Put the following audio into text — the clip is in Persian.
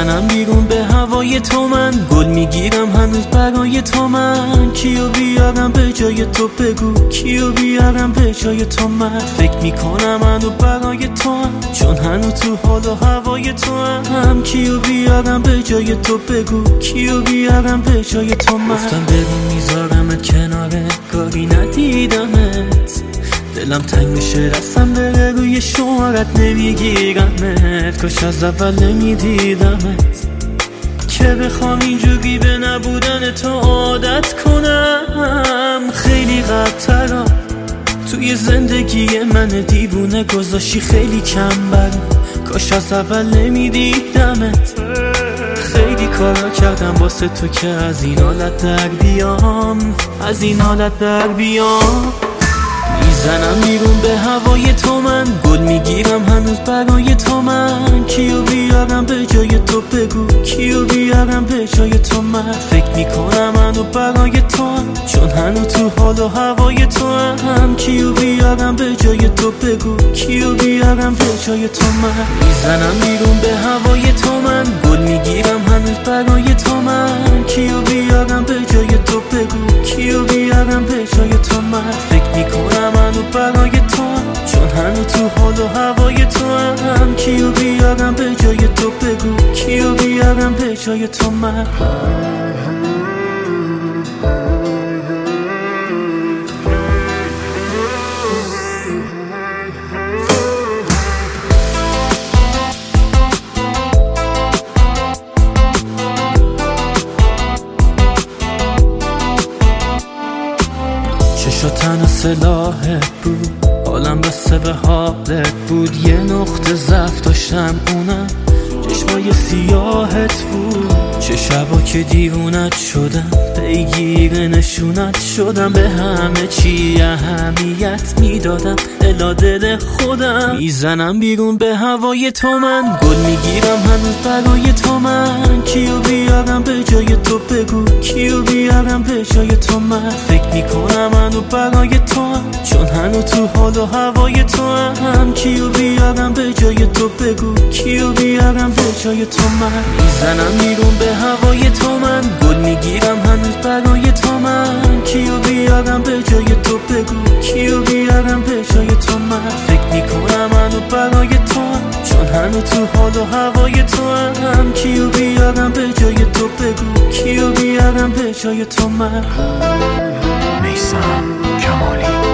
میزنم بیرون به هوای تو، من گل میگیرم هنوز برای تو، من کیو بیارم به جای تو، بگو کیو بیارم به جای تو. من فکر میکنم منو برای تو هم، چون هنوز تو حال و هوای تو هم. کیو بیارم به جای تو، بگو کیو بیارم به جای تو. من گفتم ببین میذارمت کناره، کاری ندیدمت، دلم تنگ میشه رسم بره روی شمارت نمیگیرمت. کاش از اول نمیدیدمت که بخوام اینجوری به نبودن تو عادت کنم. خیلی قبل‌ترا توی زندگی من دیوونه گذاشتی، خیلی کم برم، کاش از اول نمیدیدمت. خیلی کارا کردم واسه تو که از این حالت در بیام، از این حالت در بیام. میزنم بیرون به هوای تو، من گل میگیرم هنوز برای تو، من کیو بیارم به جای تو، بگو کیو بیارم به جای تو. من فکر میکنم منو برای تو هم، چون هنوز تو حال و هوای تو هم. کیو بیارم به جای تو، بگو کیو بیارم به جای تو. من میزنم بیرون به هوای تو، من گل میگیرم هنوز برای تو، من کیو بیارم به جای تو، بگو کیو بیارم به جای تو. من فکر میکنم منو برای تو هم، چون هنوز تو حال و هوای تو هم. کیو بیارم به جای تو، بگو کیو بیارم به جای تو. من چشا تنها سلاحت بود، حالم بسته به حالت بود. یه نقطه ضعف داشتم اونم چشمای سیاهت بود. چه شبا که دیوونت شدم، پیگیر نشونت شدم، به همه چی اهمیت میدادم، الا دل خودم. میزنم بیرون به هوای تو، من گل میگیرم هنوز برای تو، من کیو بیارم به جای تو، بگو کیو بیارم به جای تو. من فکر میکنم منو برای تو هم، چون هنوز تو حال و هوای تو هم. کیو بیارم به جای تو، بگو کیو بیارم به جای تو. من میزنم بیرون به هوای تو، من گل میگیرم هنوز برای تو، من کیو بیارم به جای تو، بگو کیو بیارم به جای تو. من فکر میکنم منو برای تو هم، چون هنوز تو حال و هوای تو هم. کیو بیارم به جای تو، بگو کیو بیارم به جای تو. من میثم کمالی.